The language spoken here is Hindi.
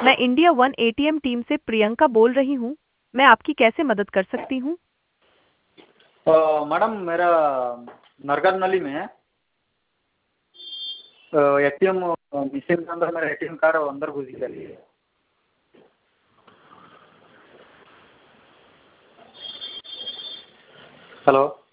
मैं इंडिया वन एटीएम टीम से प्रियंका बोल रही हूँ। मैं आपकी कैसे मदद कर सकती हूँ? मैडम मेरा नरगद नली में एटीएम मशीन के अंदर मेरा एटीएम कार्ड अंदर घुस गया है। हेलो।